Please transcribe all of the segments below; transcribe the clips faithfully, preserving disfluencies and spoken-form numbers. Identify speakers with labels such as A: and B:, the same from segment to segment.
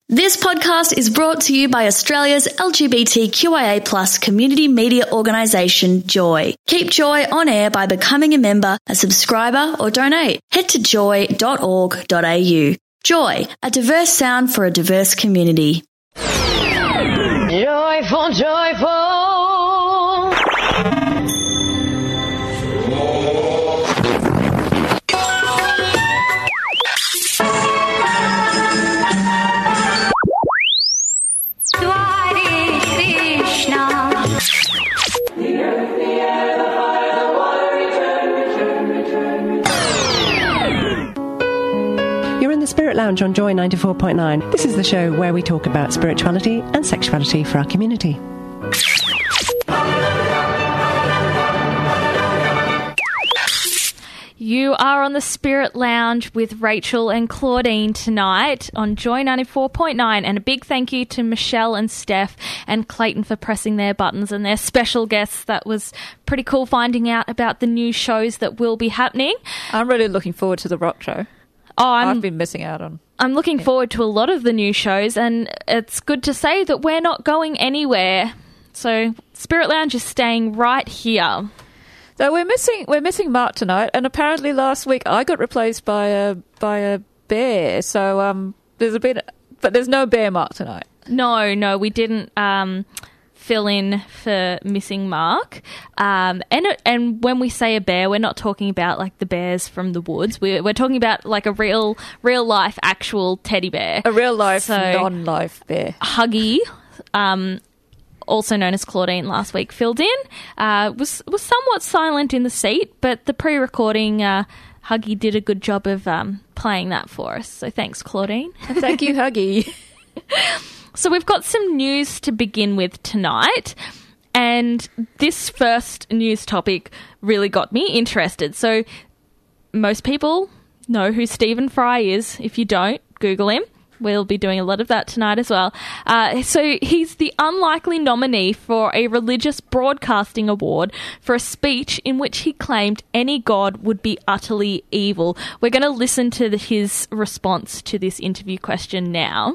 A: This podcast is brought to you by Australia's L G B T Q I A plus community media organisation, Joy. Keep Joy on air by becoming a member, a subscriber or donate. Head to joy dot org dot a u. Joy, a diverse sound for a diverse community.
B: Joyful, joyful.
C: You're in the Spirit Lounge on Joy ninety-four point nine. This is the show where we talk about spirituality and sexuality for our community.
D: You are on the Spirit Lounge with Rachel and Claudine tonight on Joy ninety-four point nine, and a big thank you to Michelle and Steph and Clayton for pressing their buttons and their special guests. That was pretty cool finding out about the new shows that will be happening.
E: I'm really looking forward to the rock show.
D: Oh, I'm,
E: I've been missing out on.
D: I'm looking yeah. forward to a lot of the new shows, and it's good to say that we're not going anywhere. So Spirit Lounge is staying right here.
E: So we're missing we're missing Mark tonight, and apparently last week I got replaced by a by a bear. So um, there's a bit, but there's no bear Mark tonight.
D: No, no, we didn't um, fill in for missing Mark. Um, and and when we say a bear, we're not talking about like the bears from the woods. We're we're talking about like a real real life actual teddy bear,
E: a real life
D: so,
E: non life bear.
D: Huggy. Um, also known as Claudine, last week filled in, uh, was was somewhat silent in the seat, but the pre-recording, uh, Huggy did a good job of um, playing that for us. So thanks, Claudine.
E: Thank you, Huggy.
D: So we've got some news to begin with tonight, and this first news topic really got me interested. So most people know who Stephen Fry is. If you don't, Google him. We'll be doing a lot of that tonight as well. Uh, so he's the unlikely nominee for a religious broadcasting award for a speech in which he claimed any god would be utterly evil. We're going to listen to the, his response to this interview question now.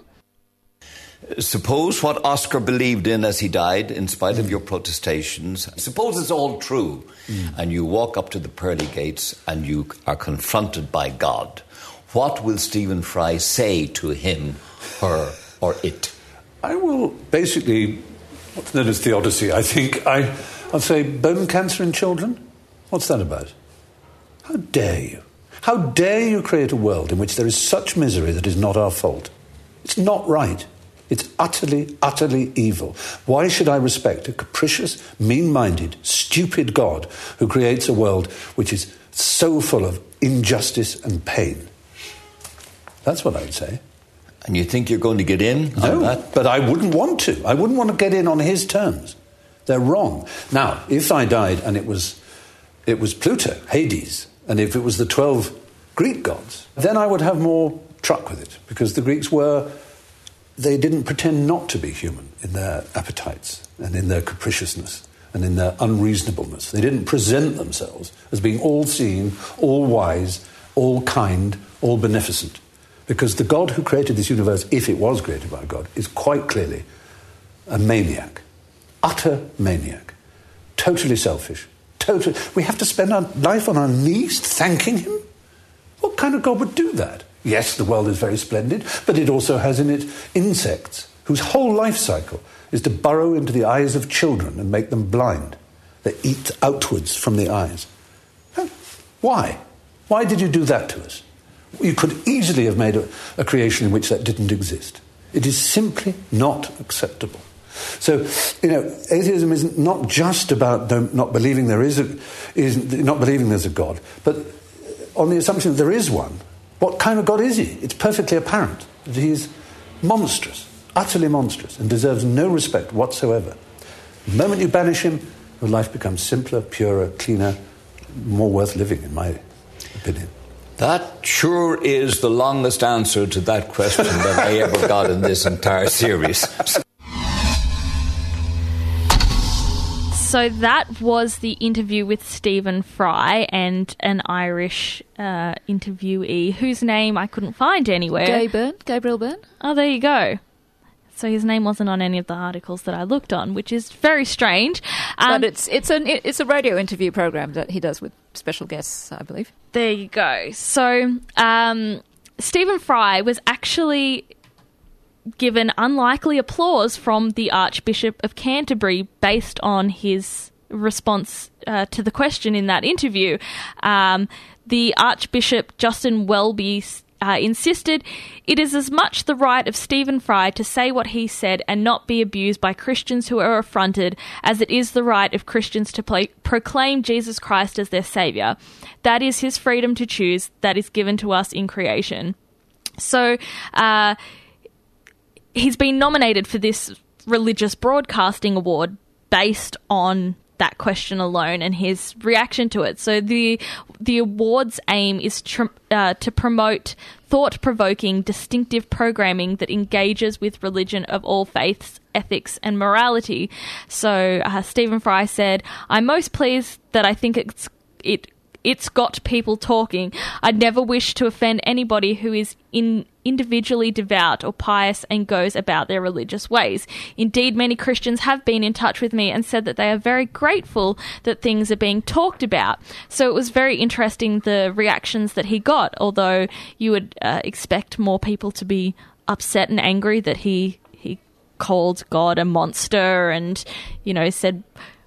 F: Suppose what Oscar believed in as he died, in spite of your protestations, suppose it's all true, mm. and you walk up to the pearly gates and you are confronted by God. What will Stephen Fry say to him, her, or it?
G: I will basically, what's known as theodicy, I think. I, I'll say, bone cancer in children? What's that about? How dare you? How dare you create a world in which there is such misery that is not our fault? It's not right. It's utterly, utterly evil. Why should I respect a capricious, mean-minded, stupid God who creates a world which is so full of injustice and pain? That's what I would say.
F: And you think you're going to get in
G: no,
F: on that?
G: But I wouldn't want to. I wouldn't want to get in on his terms. They're wrong. Now, if I died and it was it was Pluto, Hades, and if it was the twelve Greek gods, then I would have more truck with it, because the Greeks were, they didn't pretend not to be human in their appetites and in their capriciousness and in their unreasonableness. They didn't present themselves as being all-seeing, all-wise, all-kind, all-beneficent. Because the God who created this universe, if it was created by God, is quite clearly a maniac. Utter maniac. Totally selfish. Totally. We have to spend our life on our knees thanking him? What kind of God would do that? Yes, the world is very splendid, but it also has in it insects whose whole life cycle is to burrow into the eyes of children and make them blind. They eat outwards from the eyes. Why? Why did you do that to us? You could easily have made a, a creation in which that didn't exist. It is simply not acceptable. So, you know, atheism is not just about not believing there is a, is not believing there's a God, but on the assumption that there is one. What kind of God is he? It's perfectly apparent that he is monstrous, utterly monstrous, and deserves no respect whatsoever. The moment you banish him, your life becomes simpler, purer, cleaner, more worth living, in my opinion.
F: That sure is the longest answer to that question that I ever got in this entire series.
D: So that was the interview with Stephen Fry and an Irish uh, interviewee whose name I couldn't find anywhere.
E: Gay Byrne, Gabriel Byrne.
D: Oh, there you go. So his name wasn't on any of the articles that I looked on, which is very strange. Um,
E: but it's it's an it's a radio interview program that he does with special guests, I believe.
D: There you go. So um, Stephen Fry was actually given unlikely applause from the Archbishop of Canterbury based on his response uh, to the question in that interview. Um, the Archbishop, Justin Welby, Uh, insisted it is as much the right of Stephen Fry to say what he said and not be abused by Christians who are affronted as it is the right of Christians to play, proclaim Jesus Christ as their saviour. That is his freedom to choose that is given to us in creation. So uh, he's been nominated for this religious broadcasting award based on that question alone and his reaction to it. So the the award's aim is tr- uh, to promote thought-provoking, distinctive programming that engages with religion of all faiths, ethics and morality. So uh, Stephen Fry said, "I'm most pleased that I think it's it it's got people talking. I'd never wish to offend anybody who is in individually devout or pious and goes about their religious ways. Indeed, many Christians have been in touch with me and said that they are very grateful that things are being talked about." So it was very interesting, the reactions that he got, although you would uh, expect more people to be upset and angry that he he called God a monster and, you know, said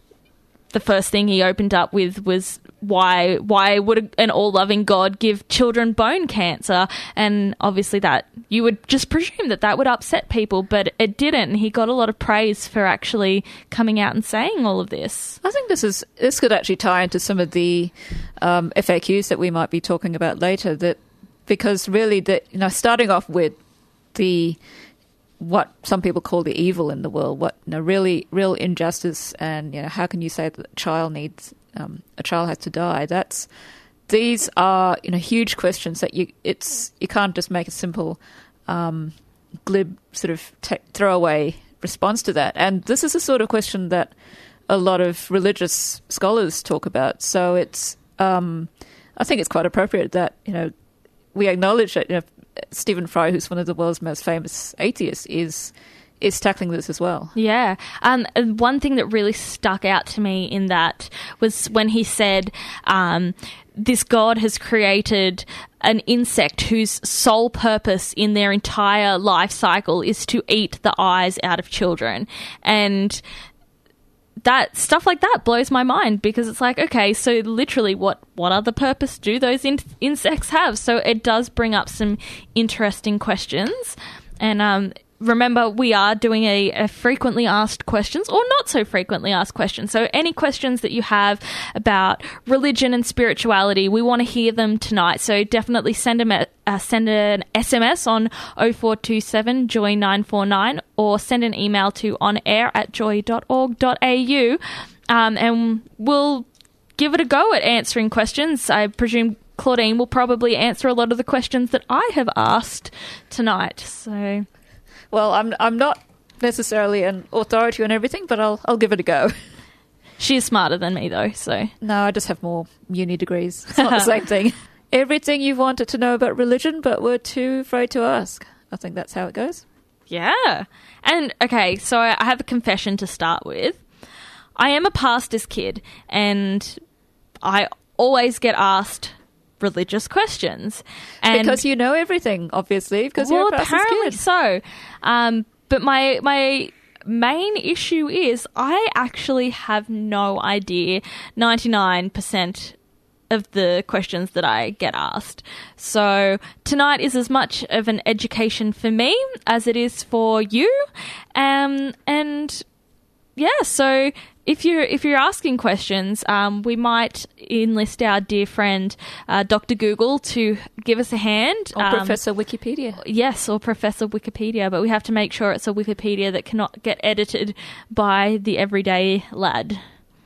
D: the first thing he opened up with was why why would an all-loving God give children bone cancer? And obviously that you would just presume that that would upset people, but it didn't. And he got a lot of praise for actually coming out and saying all of this.
E: I think this is this could actually tie into some of the um, F A Qs that we might be talking about later. That because really, that you know, starting off with the what some people call the evil in the world, what you know, really real injustice, and you know, how can you say that a child needs um, a child has to die? That's these are you know huge questions that you it's you can't just make a simple um, glib sort of te- throwaway response to that. And this is the sort of question that a lot of religious scholars talk about. So it's um, I think it's quite appropriate that you know we acknowledge that you know. Stephen Fry, who's one of the world's most famous atheists, is is tackling this as well.
D: Yeah. Um, and one thing that really stuck out to me in that was when he said um, this God has created an insect whose sole purpose in their entire life cycle is to eat the eyes out of children. And that stuff like that blows my mind, because it's like, okay, so literally what, what other purpose do those in- insects have? So it does bring up some interesting questions. And um, remember, we are doing a, a frequently asked questions or not so frequently asked questions. So any questions that you have about religion and spirituality, we want to hear them tonight. So definitely send them a, uh, send an S M S on oh four two seven joy nine four nine or send an email to onair at joy dot org dot a u, um, and we'll give it a go at answering questions. I presume Claudine will probably answer a lot of the questions that I have asked tonight. So...
E: Well, I'm I'm not necessarily an authority on everything, but I'll I'll give it a go.
D: She is smarter than me, though, so...
E: No, I just have more uni degrees. It's not the same thing. Everything you wanted to know about religion, but were too afraid to ask. I think that's how it goes.
D: Yeah. And, okay, so I have a confession to start with. I am a pastor's kid, and I always get asked religious questions, and
E: because you know everything, obviously, because
D: well,
E: you're a pastor's
D: apparently
E: kid.
D: so. Um, but my my main issue is I actually have no idea ninety-nine percent of the questions that I get asked. So tonight is as much of an education for me as it is for you, um, and yeah, so. If you're if you're asking questions, um, we might enlist our dear friend uh, Doctor Google to give us a hand.
E: Or
D: um,
E: Professor Wikipedia.
D: Yes, or Professor Wikipedia, but we have to make sure it's a Wikipedia that cannot get edited by the everyday lad.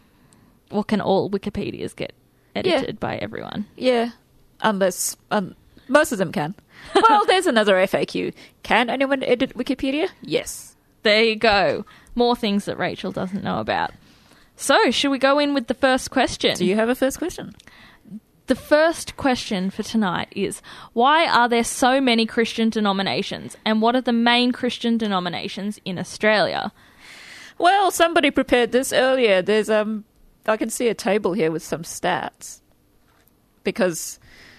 D: Or can all Wikipedias get edited yeah. by everyone?
E: Yeah, unless um, most of them can. Well, there's another F A Q. Can anyone edit Wikipedia? Yes.
D: There you go. More things that Rachel doesn't know about. So, should we go in with the first question?
E: Do you have a first question?
D: The first question for tonight is, why are there so many Christian denominations, and what are the main Christian denominations in Australia?
E: Well, somebody prepared this earlier. There's um, I can see a table here with some stats. Because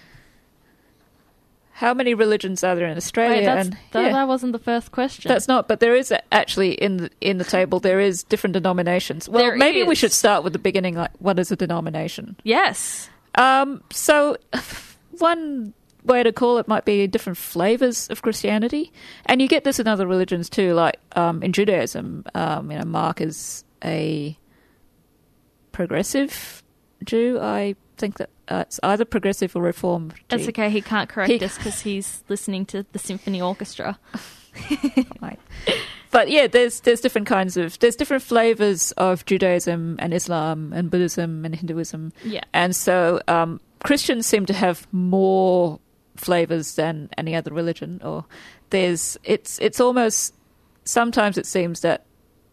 E: how many religions are there in Australia?
D: Wait, that's,
E: and
D: that,
E: yeah,
D: that wasn't the first question.
E: that's not. But there is a, actually in the in the table there is different denominations. Well,
D: There
E: maybe we
D: is.
E: should start with the beginning. Like, what is a denomination?
D: Yes.
E: Um, so one way to call it might be different flavors of Christianity, and you get this in other religions too. Like um, in Judaism, um, you know, Mark is a progressive Jew. I think that uh, it's either progressive or reformed Jew.
D: That's okay, he can't correct
E: He-
D: us because he's listening to the symphony orchestra.
E: Right. But yeah, there's there's different kinds of there's different flavors of Judaism and Islam and Buddhism and Hinduism.
D: Yeah.
E: And so um, Christians seem to have more flavors than any other religion. Or there's it's it's almost sometimes it seems that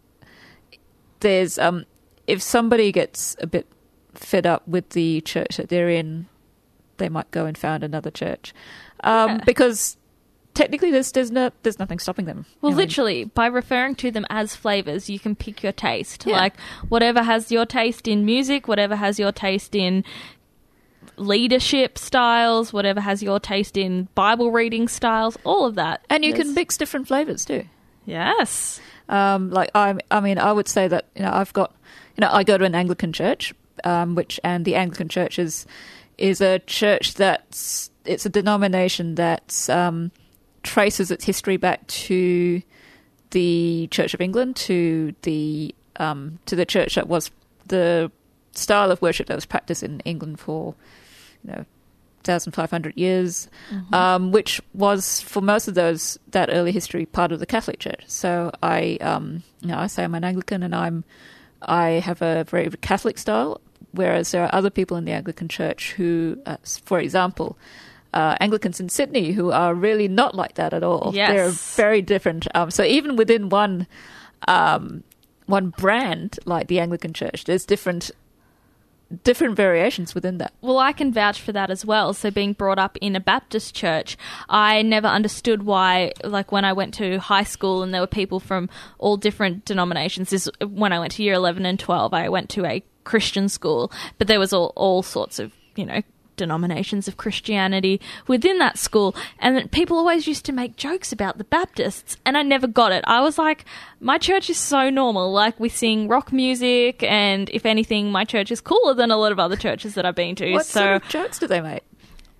E: there's um if somebody gets a bit fed up with the church that they're in, they might go and found another church um,
D: Yeah.
E: because. Technically, there's there's no there's nothing stopping them.
D: Well,
E: I mean,
D: literally, by referring to them as flavors, you can pick your taste.
E: Yeah.
D: Like, whatever has your taste in music, whatever has your taste in leadership styles, whatever has your taste in Bible reading styles, all of that.
E: and you can
D: There's-
E: mix different flavors too.
D: Yes.
E: Um, like I, I mean, I would say that you know I've got, you know, I go to an Anglican church, um, which and the Anglican church is is a church that's it's a denomination that's um, traces its history back to the Church of England, to the um, to the church that was the style of worship that was practiced in England for you know one thousand five hundred years,
D: Mm-hmm.
E: um, which was for most of those that early history part of the Catholic Church. So I, um, you know, I say I'm an Anglican and I'm I have a very Catholic style, whereas there are other people in the Anglican Church who, uh, for example. Uh, Anglicans in Sydney who are really not like that at all.
D: Yes.
E: They're very different. Um, so even within one um, one brand, like the Anglican Church, there's different different variations within that.
D: Well, I can vouch for that as well. So being brought up in a Baptist church, I never understood why, like when I went to high school and there were people from all different denominations. This when I went to year eleven and twelve, I went to a Christian school, but there was all, all sorts of, you know, denominations of Christianity within that school, and that people always used to make jokes about the Baptists, and I never got it. I was like, my church is so normal, like we sing rock music, and if anything, my church is cooler than a lot of other churches that I've been to.
E: What
D: so
E: sort of jokes do they make?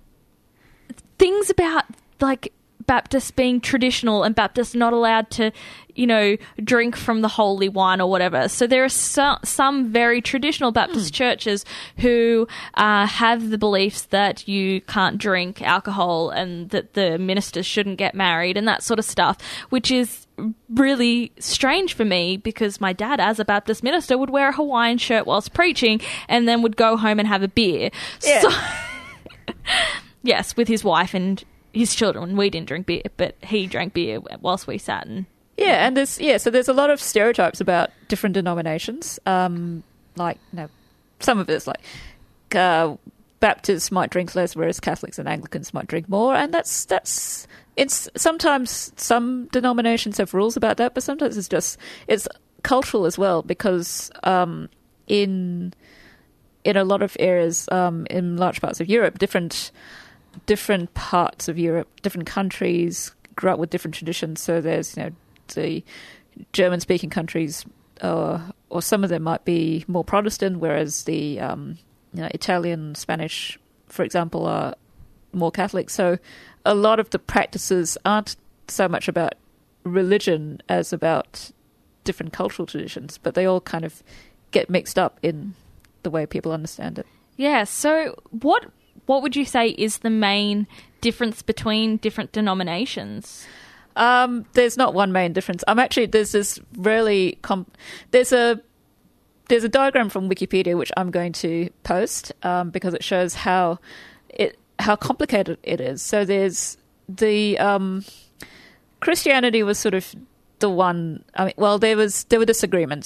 D: things about like Baptists being traditional and Baptists not allowed to, you know, drink from the holy wine or whatever. So there are so, some very traditional Baptist churches who uh, have the beliefs that you can't drink alcohol and that the ministers shouldn't get married and that sort of stuff, which is really strange for me because my dad, as a Baptist minister, would wear a Hawaiian shirt whilst preaching and then would go home and have a beer.
E: Yeah.
D: So, yes, with his wife and his children. We didn't drink beer, but he drank beer whilst we sat and
E: Yeah, and there's yeah, so there's a lot of stereotypes about different denominations. Um, like, you know, some of it's like uh, Baptists might drink less, whereas Catholics and Anglicans might drink more, and that's that's it's sometimes some denominations have rules about that, but sometimes it's just it's cultural as well because um, in in a lot of areas um, in large parts of Europe, different. different parts of Europe, different countries grew up with different traditions. So there's, you know, the German-speaking countries, uh, or some of them might be more Protestant, whereas the um, you know, Italian, Spanish, for example, are more Catholic. So a lot of the practices aren't so much about religion as about different cultural traditions, but they all kind of get mixed up in the way people understand it.
D: yeah. So what what would you say is the main difference between different denominations?
E: Um, there's not one main difference. I'm actually there's this really comp- there's a there's a diagram from Wikipedia which I'm going to post um, because it shows how it how complicated it is. So there's the um, Christianity was sort of the one. I mean, well, there was there were disagreements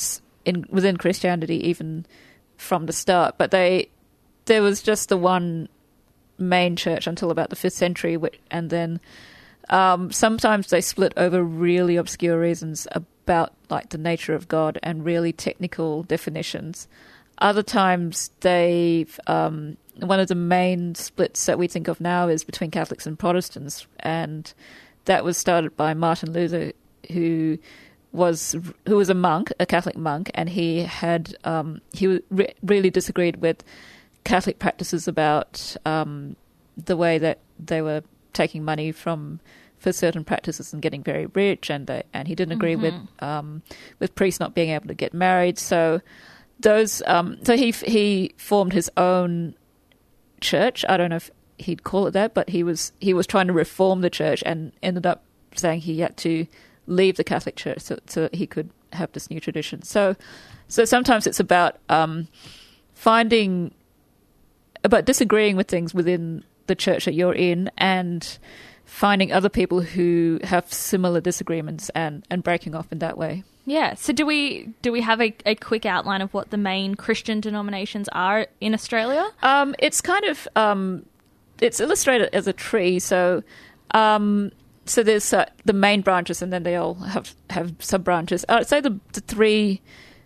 E: in within Christianity even from the start. But they there was just the one main church until about the fifth century, and then um, sometimes they split over really obscure reasons about like the nature of God and really technical definitions. Other times they've um, one of the main splits that we think of now is between Catholics and Protestants, and that was started by Martin Luther, who was who was a monk, a Catholic monk, and he had um, he re- really disagreed with Catholic practices about um, the way that they were taking money from for certain practices and getting very rich, and they, and he didn't agree mm-hmm. with um, with priests not being able to get married. So those um, so he he formed his own church. I don't know if he'd call it that, but he was he was trying to reform the church and ended up saying he had to leave the Catholic Church so, so that he could have this new tradition. So, so sometimes it's about um, finding, about disagreeing with things within the church that you're in, and finding other people who have similar disagreements and, and breaking off in that way.
D: Yeah. So do we do we have a, a quick outline of what the main Christian denominations are in Australia?
E: Um, it's kind of um, it's illustrated as a tree. So. Um, So there's uh, the main branches, and then they all have, have sub-branches. I'd say the, the three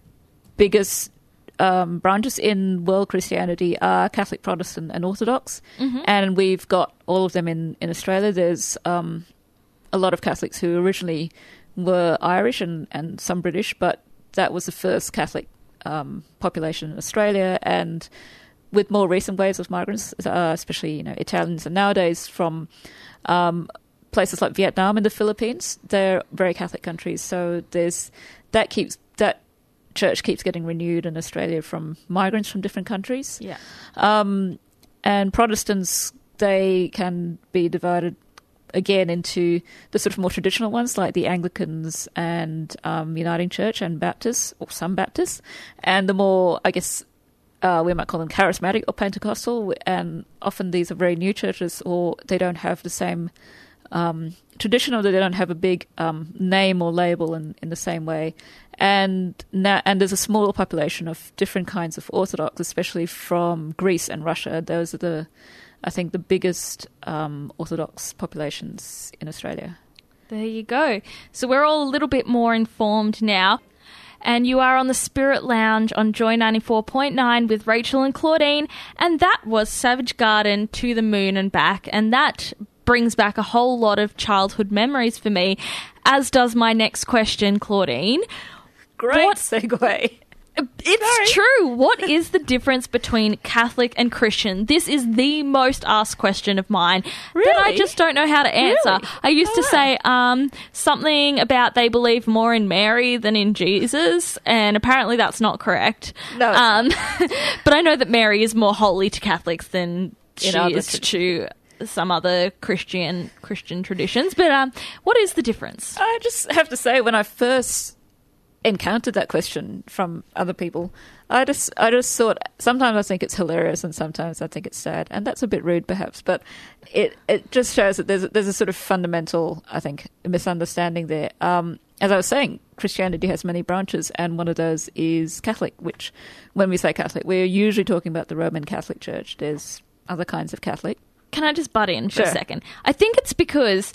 E: biggest um, branches in world Christianity are Catholic, Protestant, and Orthodox. Mm-hmm. And we've got all of them in, in Australia. There's um, a lot of Catholics who originally were Irish and, and some British, but that was the first Catholic um, population in Australia. And with more recent waves of migrants, uh, especially you know Italians, and nowadays from um, places like Vietnam and the Philippines, they're very Catholic countries. So there's that keeps that church keeps getting renewed in Australia from migrants from different countries.
D: Yeah.
E: Um, and Protestants, they can be divided again into the sort of more traditional ones like the Anglicans and um, Uniting Church and Baptists, or some Baptists, and the more, I guess, uh, we might call them charismatic or Pentecostal. And often these are very new churches, or they don't have the same Um, traditional, that they don't have a big um, name or label in, in the same way, and now, and there's a smaller population of different kinds of Orthodox, especially from Greece and Russia. Those are the, I think, the biggest um, Orthodox populations in Australia.
D: There you go. So we're all a little bit more informed now. And you are on the Spirit Lounge on Joy ninety-four point nine with Rachel and Claudine, and that was Savage Garden, To the Moon and Back, and that brings back a whole lot of childhood memories for me, as does my next question, Claudine.
E: Great
D: what,
E: segue.
D: It's Sorry. true. What is the difference between Catholic and Christian? This is the most asked question of mine
E: really?
D: that I just don't know how to answer.
E: Really?
D: I used
E: oh.
D: to say um, something about they believe more in Mary than in Jesus, and apparently that's not correct.
E: No.
D: Um, but I know that Mary is more holy to Catholics than she
E: in
D: is to some other Christian Christian traditions. But um, what is the difference?
E: I just have to say, when I first encountered that question from other people, I just I just thought, sometimes I think it's hilarious and sometimes I think it's sad, and that's a bit rude perhaps, but it it just shows that there's a, there's a sort of fundamental, I think, misunderstanding there. Um, as I was saying, Christianity has many branches, and one of those is Catholic, which, when we say Catholic, we're usually talking about the Roman Catholic Church. There's other kinds of Catholic.
D: Can I just butt in for
E: Sure.
D: a second? I think it's because,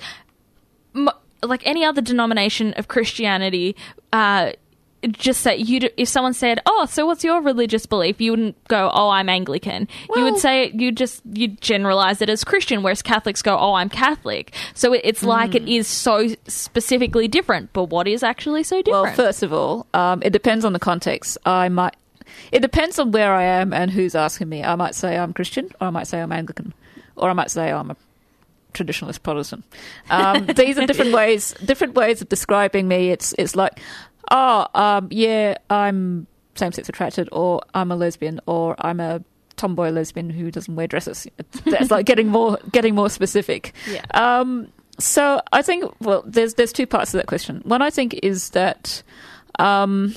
D: like any other denomination of Christianity, uh, just say you. If someone said, "Oh, so what's your religious belief?" you wouldn't go, "Oh, I'm Anglican."
E: Well,
D: you would say you just you generalize it as Christian, whereas Catholics go, "Oh, I'm Catholic." So it, it's like
E: Mm.
D: it is so specifically different. But what is actually so different?
E: Well, first of all, um, it depends on the context. I might. It depends on where I am and who's asking me. I might say I'm Christian, or I might say I'm Anglican, or I might say I'm a traditionalist Protestant. Um, these are different ways, different ways of describing me. It's it's like, oh, um, yeah, I'm same-sex attracted, or I'm a lesbian, or I'm a tomboy lesbian who doesn't wear dresses. That's like getting more getting more specific.
D: Yeah.
E: Um, so I think, well, there's there's two parts to that question. One, I think, is that um,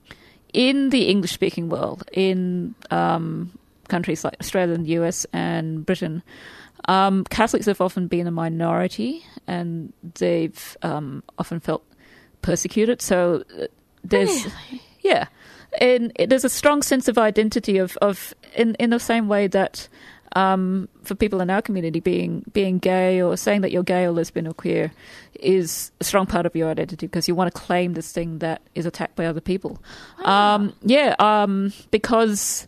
E: in the English-speaking world, in um, countries like Australia and the U S and Britain, um, Catholics have often been a minority, and they've um, often felt persecuted. So uh, there's,
D: Really?
E: yeah, in, there's a strong sense of identity of, of in, in the same way that um, for people in our community, being being gay or saying that you're gay or lesbian or queer is a strong part of your identity because you want to claim this thing that is attacked by other people. Oh. Um, yeah, um, because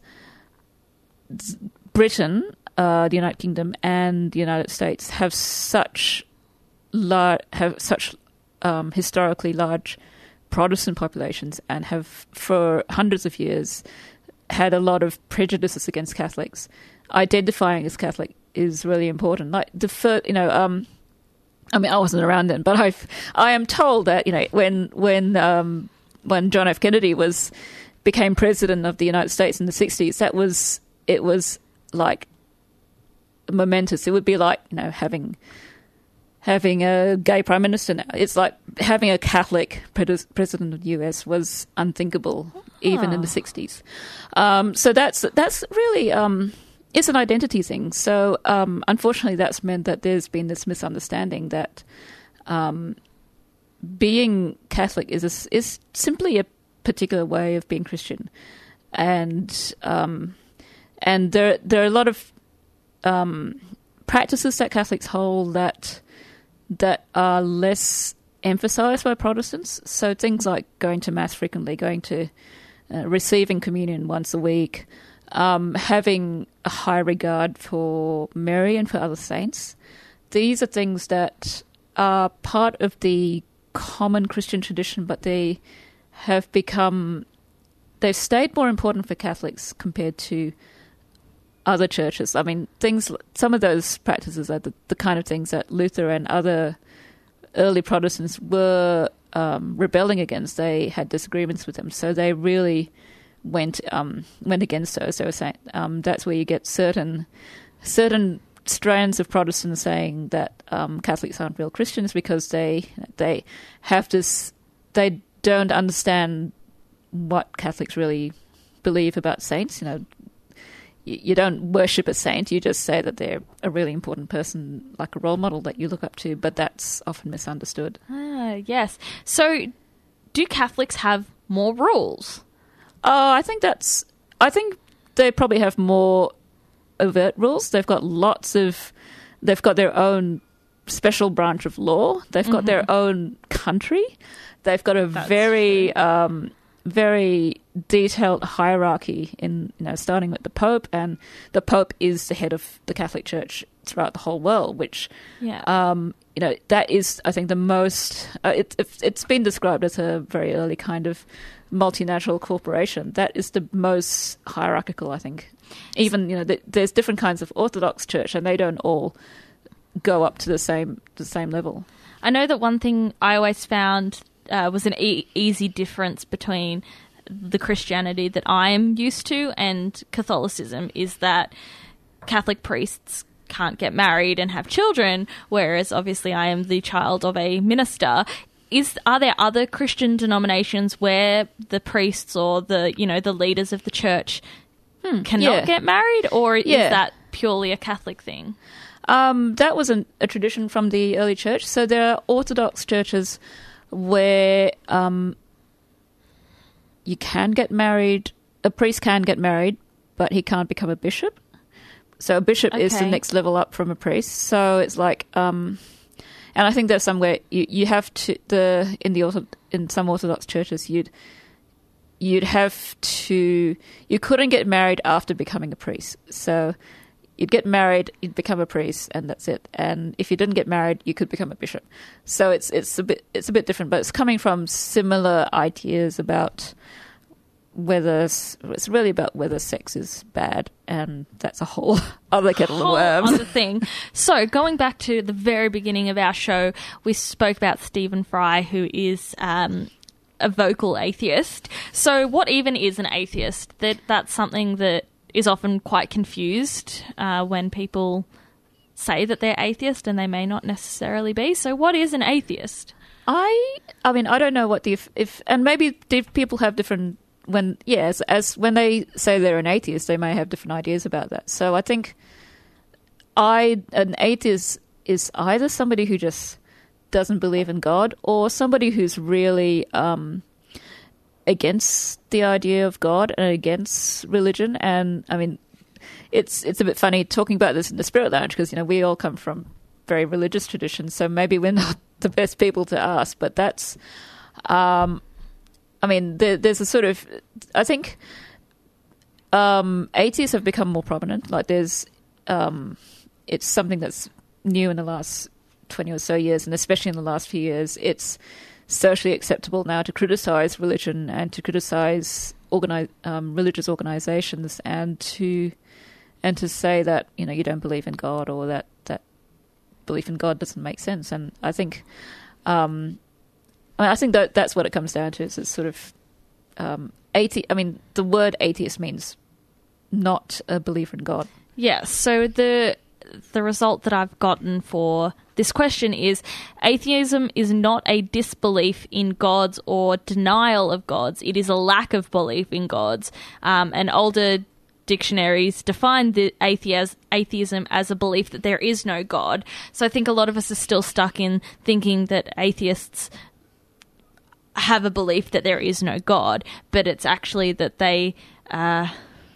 E: Britain, uh, the United Kingdom, and the United States have such lar- have such um, historically large Protestant populations and have for hundreds of years had a lot of prejudices against Catholics. Identifying as Catholic is really important. Like the first, you know, um, I mean, I wasn't around then, but I've I am told that you know when when um, when John F. Kennedy was became president of the United States in the sixties, that was it was like momentous. It would be like you know having. Having a gay prime minister now. It's like having a Catholic pres- president of the U S was unthinkable, oh. even in the sixties. Um, so that's that's really um, it's an identity thing. So um, unfortunately, that's meant that there's been this misunderstanding that um, being Catholic is a, is simply a particular way of being Christian, and um, and there there are a lot of um, practices that Catholics hold that. that are less emphasized by Protestants. So things like going to Mass frequently, going to uh, receiving communion once a week, um, having a high regard for Mary and for other saints. These are things that are part of the common Christian tradition, but they have become, they've stayed more important for Catholics compared to other churches. I mean, things. Some of those practices are the, the kind of things that Luther and other early Protestants were um, rebelling against. They had disagreements with them, so they really went um, went against those. They were saying um, that's where you get certain certain strands of Protestants saying that um, Catholics aren't real Christians because they they have this. They don't understand what Catholics really believe about saints. You know. You don't worship a saint, you just say that they're a really important person, like a role model that you look up to, but that's often misunderstood.
D: Ah, yes. So do Catholics have more rules?
E: Oh, I think that's... I think they probably have more overt rules. They've got lots of... They've got their own special branch of law. They've got mm-hmm. their own country. They've got a that's very... Um, very detailed hierarchy in, you know, starting with the Pope, and the Pope is the head of the Catholic Church throughout the whole world, which,
D: yeah.
E: um, you know, that is, I think, the most, uh, it, it, it's been described as a very early kind of multinational corporation. That is the most hierarchical, I think. Even, you know, the, there's different kinds of Orthodox Church, and they don't all go up to the same the same level.
D: I know that one thing I always found Uh, was an e- easy difference between the Christianity that I'm used to and Catholicism is that Catholic priests can't get married and have children, whereas obviously I am the child of a minister. Is are there other Christian denominations where the priests or the you know the leaders of the church hmm, cannot
E: yeah.
D: get married, or
E: yeah.
D: is that purely a Catholic thing?
E: Um, that was an, a tradition from the early church. So there are Orthodox churches where um, you can get married, a priest can get married, but he can't become a bishop. So a bishop okay. is the next level up from a priest. So it's like, um, and I think there's somewhere you, you have to the in the in some Orthodox churches you'd you'd have to you couldn't get married after becoming a priest. So you'd get married, you'd become a priest, and that's it. And if you didn't get married, you could become a bishop. So it's it's a bit it's a bit different, but it's coming from similar ideas about whether it's really about whether sex is bad, and that's a whole other kettle
D: whole
E: of worms.
D: Other thing. So going back to the very beginning of our show, we spoke about Stephen Fry, who is um, a vocal atheist. So what even is an atheist? That that's something that is often quite confused uh, when people say that they're atheist and they may not necessarily be. So what is an atheist?
E: I I mean, I don't know what the, if, if and maybe people have different, when, yes, as when they say they're an atheist, they may have different ideas about that. So I think I, an atheist is either somebody who just doesn't believe in God or somebody who's really, um, against the idea of God and against religion. And I mean, it's it's a bit funny talking about this in the Spirit Lounge because, you know, we all come from very religious traditions, so maybe we're not the best people to ask. But that's, um, I mean, there, there's a sort of, I think um, atheists have become more prominent. Like there's, um, it's something that's new in the last twenty or so years, and especially in the last few years, it's socially acceptable now to criticize religion and to criticize organize, um, religious organizations and to and to say that, you know, you don't believe in God or that, that belief in God doesn't make sense. And I think um, I, mean, I think that that's what it comes down to. Is it's sort of um, athe- I mean, the word atheist means not a believer in God.
D: Yeah. So the the result that I've gotten for this question is atheism is not a disbelief in gods or denial of gods. It is a lack of belief in gods. Um, and older dictionaries define the atheas, atheism as a belief that there is no God. So I think a lot of us are still stuck in thinking that atheists have a belief that there is no God, but it's actually that they uh,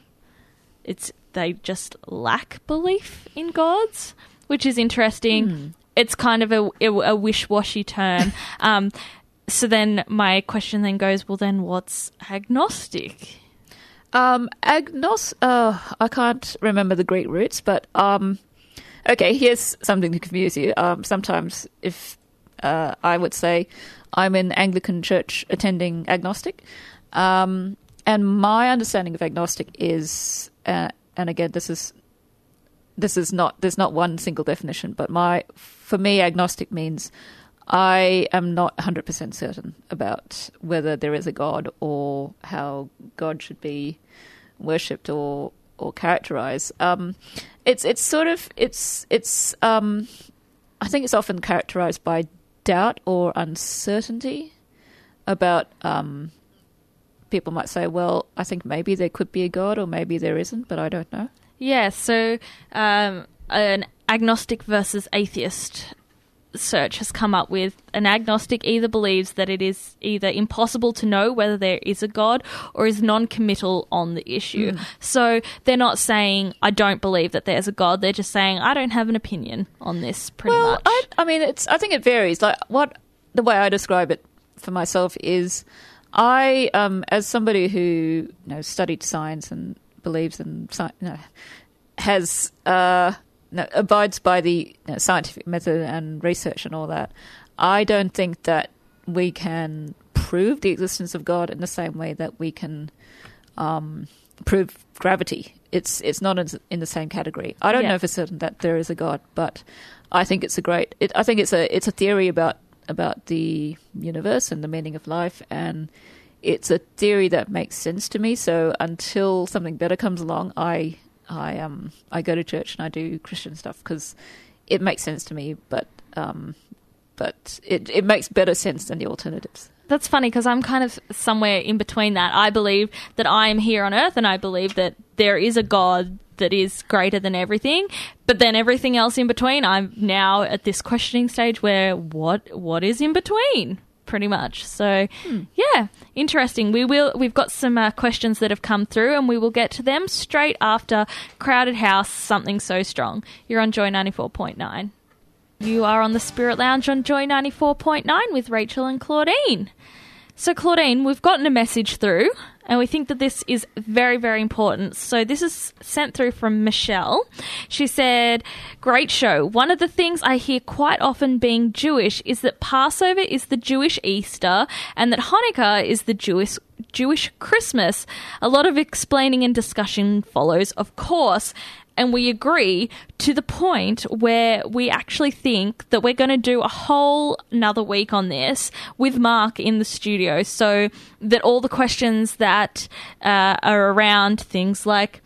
D: it's they just lack belief in gods, which is interesting. Mm. It's kind of a, a wish-washy term. um, so then my question then goes, well, then what's agnostic?
E: Um, agnos. Uh, I can't remember the Greek roots, but um, okay. Here's something to confuse you. Um, sometimes, if uh, I would say I'm an Anglican church attending agnostic, um, and my understanding of agnostic is, uh, and again, this is this is not there's not one single definition, but my for me, agnostic means I am not one hundred percent certain about whether there is a God or how God should be worshipped or or characterized. Um, it's it's sort of it's it's um, I think it's often characterized by doubt or uncertainty about. Um, people might say, well, I think maybe there could be a God or maybe there isn't, but I don't know.
D: Yeah. So um, an agnostic versus atheist search has come up with an agnostic either believes that it is either impossible to know whether there is a God or is non-committal on the issue. Mm. So they're not saying, I don't believe that there's a God. They're just saying, I don't have an opinion on this pretty
E: well,
D: much.
E: I, I mean, it's. I think it varies. Like what the way I describe it for myself is I, um, as somebody who you know, studied science and believes in science, you know, has... Uh, No, abides by the you know, scientific method and research and all that, I don't think that we can prove the existence of God in the same way that we can um, prove gravity. It's it's not in the same category. I don't
D: yeah.
E: know for certain that there is a God, but I think it's a great. It, I think it's a it's a theory about about the universe and the meaning of life, and it's a theory that makes sense to me. So until something better comes along, I. I um I go to church and I do Christian stuff because it makes sense to me, but um but it it makes better sense than the alternatives.
D: That's funny because I'm kind of somewhere in between that. I believe that I am here on earth and I believe that there is a God that is greater than everything, but then everything else in between, I'm now at this questioning stage where what what is in between? Pretty much. So, hmm. yeah, interesting. We will. We've got some uh, questions that have come through, and we will get to them straight after Crowded House. Something So Strong. You're on Joy ninety-four point nine. You are on the Spirit Lounge on Joy ninety-four point nine with Rachel and Claudine. So, Claudine, we've gotten a message through, and we think that this is very, very important. So this is sent through from Michelle. She said, great show. One of the things I hear quite often being Jewish is that Passover is the Jewish Easter and that Hanukkah is the Jewish Jewish Christmas. A lot of explaining and discussion follows, of course. And we agree to the point where we actually think that we're going to do a whole another week on this with Mark in the studio so that all the questions that uh, are around things like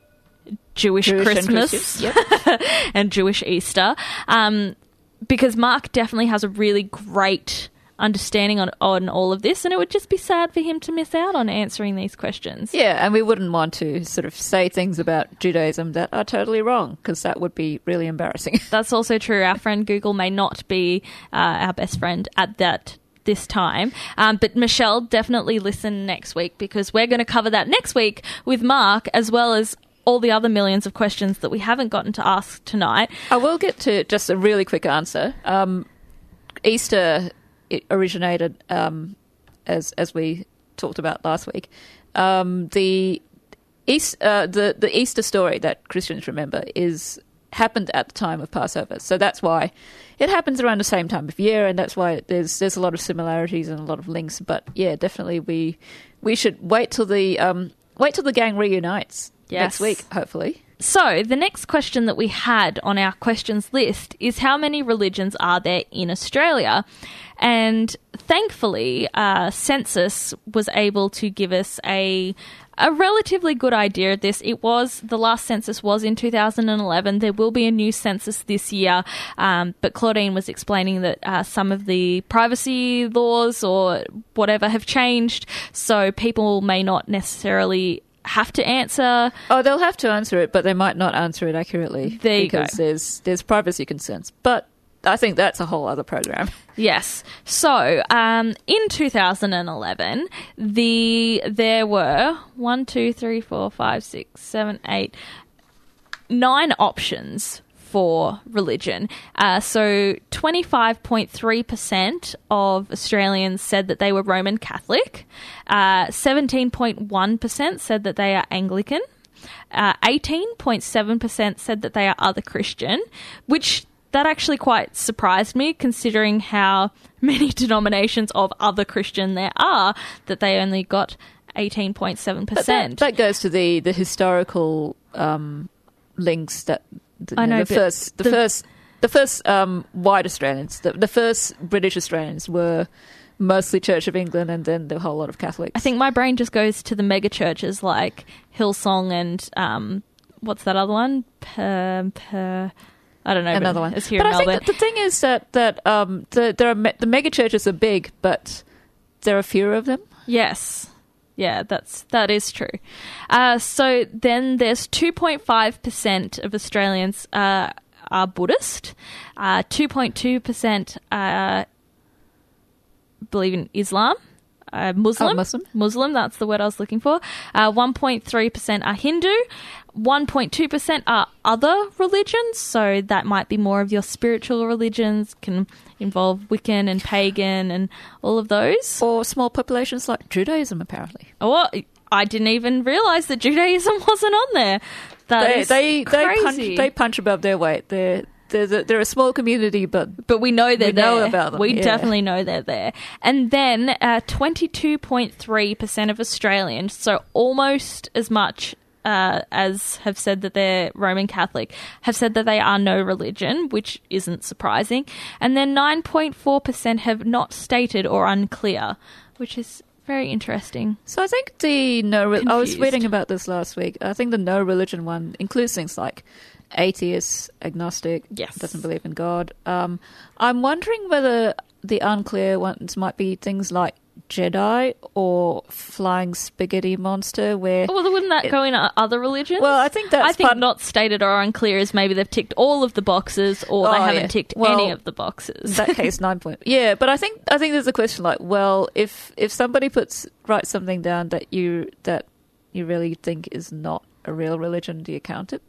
D: Jewish, Jewish Christmas and, yep. and Jewish Easter, um, because Mark definitely has a really great understanding on on all of this, and it would just be sad for him to miss out on answering these questions.
E: Yeah, and we wouldn't want to sort of say things about Judaism that are totally wrong, because that would be really embarrassing.
D: That's also true. Our friend Google may not be uh, our best friend at that this time. Um, but Michelle, definitely listen next week, because we're going to cover that next week with Mark, as well as all the other millions of questions that we haven't gotten to ask tonight.
E: I will get to just a really quick answer. Um, Easter it originated, um, as as we talked about last week. Um, the East, uh, the the Easter story that Christians remember is happened at the time of Passover, so that's why it happens around the same time of year, and that's why there's there's a lot of similarities and a lot of links. But yeah, definitely we we should wait till the um, wait till the gang reunites
D: yes.
E: next week, hopefully.
D: So the next question that we had on our questions list is, how many religions are there in Australia? And thankfully, uh, Census was able to give us a a relatively good idea of this. It was, the last census was in two thousand eleven. There will be a new census this year, um, but Claudine was explaining that uh, some of the privacy laws or whatever have changed, so people may not necessarily have to answer.
E: Oh, they'll have to answer it, but they might not answer it accurately.
D: There you
E: because
D: go.
E: there's there's privacy concerns. But I think that's a whole other program.
D: Yes. So, um, in two thousand eleven, the there were one, two, three, four, five, six, seven, eight, nine options for religion. Uh, so, twenty-five point three percent of Australians said that they were Roman Catholic. Uh, seventeen point one percent said that they are Anglican. Uh, eighteen point seven percent said that they are other Christian, which that actually quite surprised me, considering how many denominations of other Christian there are, that they only got eighteen point seven percent.
E: That, that goes to the, the historical um, links that the,
D: I know,
E: the
D: but
E: first the,
D: the-
E: first the first um, white Australians, the, the first British Australians were mostly Church of England, and then the whole lot of Catholics.
D: I think my brain just goes to the mega churches like Hillsong and um, what's that other one? Per, per, I don't know.
E: Another
D: but
E: one.
D: It's here
E: but
D: in
E: I
D: Melbourne.
E: think that the thing is that that um, the there are me- the mega churches are big, but there are fewer of them.
D: Yes. Yeah, that's that is true. Uh, so then there's two point five percent of Australians uh, are Buddhist. Uh, two point two percent uh, believe in Islam. Uh, Muslim.
E: Oh, Muslim.
D: Muslim, that's the word I was looking for. Uh, one point three percent are Hindu. one point two percent are other religions, so that might be more of your spiritual religions, can involve Wiccan and pagan and all of those.
E: Or small populations like Judaism, apparently.
D: Oh, I didn't even realise that Judaism wasn't on there. That
E: They
D: is
E: they they
D: crazy.
E: punch, they punch above their weight. They're they're, the, they're a small community, but
D: But we know they're
E: We know
D: there.
E: about them,
D: We
E: yeah.
D: definitely know they're there. And then uh, twenty-two point three percent of Australians, so almost as much uh, as have said that they're Roman Catholic, have said that they are no religion, which isn't surprising. And then nine point four percent have not stated or unclear, which is very interesting.
E: So I think the no. Re- I was
D: Confused.
E: reading about this last week. I think the no religion one includes things like atheist, agnostic,
D: Yes.
E: doesn't believe in God. Um, I'm wondering whether the unclear ones might be things like Jedi or flying spaghetti monster, where
D: Well, wouldn't that
E: It-
D: go in o- other religions?
E: Well, I think that's
D: I think
E: part-
D: not stated or unclear is maybe they've ticked all of the boxes, or they
E: Oh,
D: haven't
E: yeah.
D: ticked
E: Well,
D: any of the boxes.
E: in that case nine point. Yeah, but I think I think there's a question like, well, if if somebody puts writes something down that you that you really think is not a real religion, do you count it?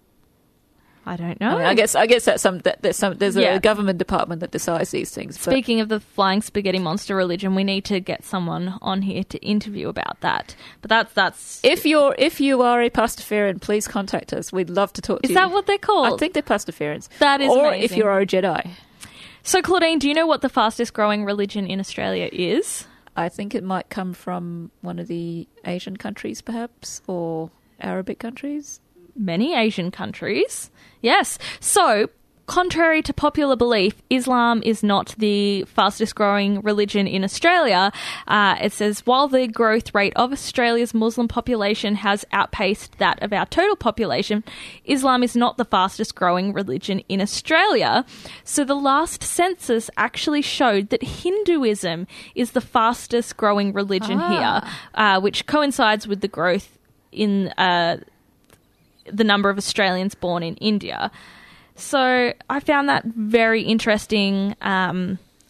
D: I don't know.
E: I mean, I guess I guess that's some that, there's some there's
D: Yeah.
E: a government department that decides these things. But
D: Speaking of the flying spaghetti monster religion, we need to get someone on here to interview about that. But that's that's
E: if you're if you are a Pastafarian, please contact us. We'd love to talk to
D: is
E: you.
D: that what they're called?
E: I think they're Pastafarians.
D: That is
E: or
D: amazing.
E: if you're a Jedi.
D: So, Claudine, do you know what the fastest growing religion in Australia is?
E: I think it might come from one of the Asian countries, perhaps, or Arabic countries.
D: Many Asian countries. Yes. So, contrary to popular belief, Islam is not the fastest growing religion in Australia. Uh, it says, while the growth rate of Australia's Muslim population has outpaced that of our total population, Islam is not the fastest growing religion in Australia. So the last census actually showed that Hinduism is the fastest growing religion here, uh, which coincides with the growth in uh, the number of Australians born in India. So I found that very interesting. Um,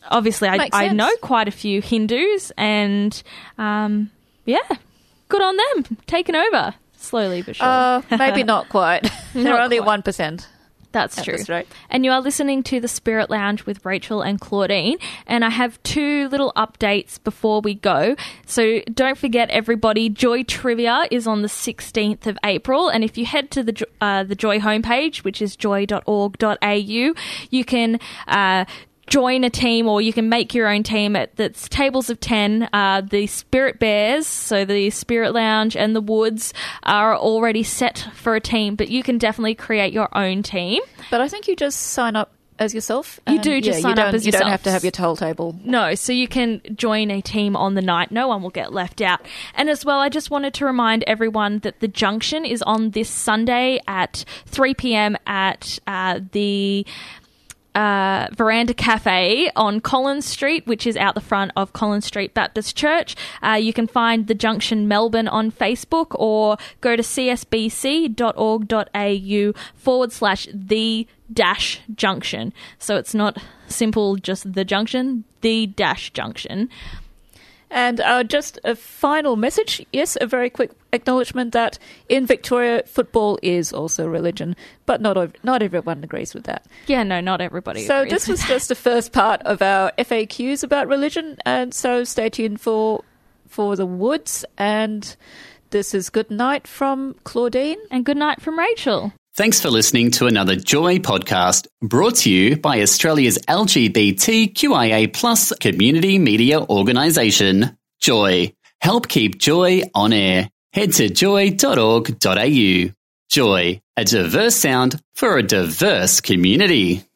D: obviously I,
E: Makes
D: I
E: sense.
D: know quite a few Hindus, and um, yeah, good on them, taking over slowly but surely.
E: Uh, maybe not quite. They're
D: Not
E: only
D: quite.
E: one percent.
D: That's
E: at
D: true.
E: this rate.
D: And you are listening to the Spirit Lounge with Rachel and Claudine. And I have two little updates before we go. So don't forget, everybody, Joy Trivia is on the sixteenth of April. And if you head to the Jo- uh, the Joy homepage, which is joy dot org dot a u, you can uh, join a team, or you can make your own team. At that's tables of ten. Uh, the Spirit Bears, so the Spirit Lounge and the Woods, are already set for a team, but you can definitely create your own team.
E: But I think you just sign up as yourself.
D: You
E: and,
D: do just
E: yeah,
D: sign
E: you
D: up
E: don't-
D: as
E: You don't
D: yourself.
E: have to have your toll table.
D: No, so you can join a team on the night. No one will get left out. And as well, I just wanted to remind everyone that the Junction is on this Sunday at three p.m. at uh, the Uh, Veranda Cafe on Collins Street, which is out the front of Collins Street Baptist Church. Uh, you can find the Junction Melbourne on Facebook, or go to csbc.org.au forward slash the dash junction. So it's not simple, just the junction, the dash junction.
E: And uh, just a final message. Yes, a very quick acknowledgement that in Victoria, football is also religion, but not ev- not everyone agrees with that.
D: Yeah, no, not everybody
E: So
D: agrees
E: this
D: with
E: was just the first part of our F A Qs about religion, and so stay tuned for for the Woods. And this is good night from Claudine.
D: And good night from Rachel.
B: Thanks for listening to another Joy podcast, brought to you by Australia's L G B T Q I A plus community media organisation, Joy. Help keep Joy on air. Head to joy dot org dot a u. Joy, a diverse sound for a diverse community.